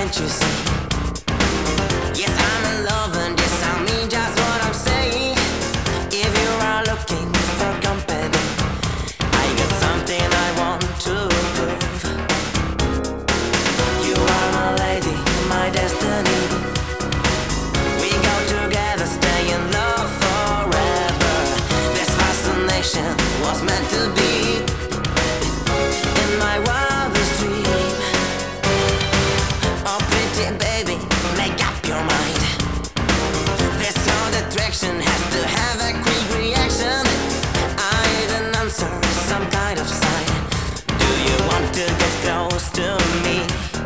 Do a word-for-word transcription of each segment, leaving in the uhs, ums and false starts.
can't you see? Yes, I'm in love and yes, I mean just what I'm saying. If you are looking for company, I got something I want to prove. You are my lady, my destiny. We go together, stay in love forever. This fascination was meant to be. In my wildest dream, oh pretty baby, make up your mind. This old attraction has to have a quick reaction. I need an answer, some kind of sign. Do you want to get close to me?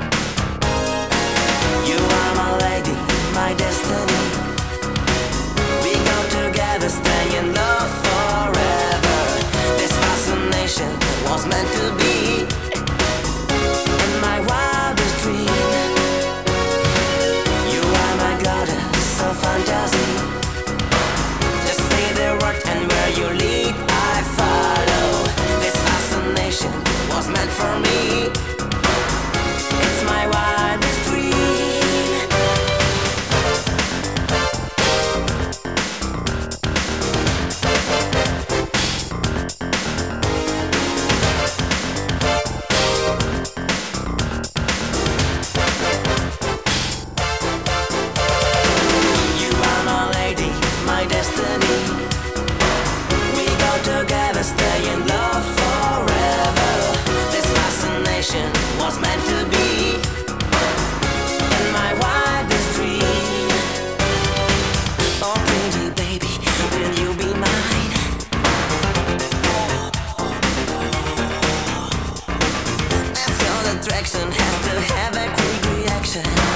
You are my lady, my destiny. We go together, stay in love forever. This fascination was meant to be. In my wildest dream, you are my goddess of fantasy. Just say the word and where you lead, I follow. This fascination was meant for me. It's my wildest dream. You are my lady, my destiny. We go together, stay in love forever. This fascination was meant to be. In my wildest dream, oh pretty baby, will you be mine? This old attraction has to have a quick reaction.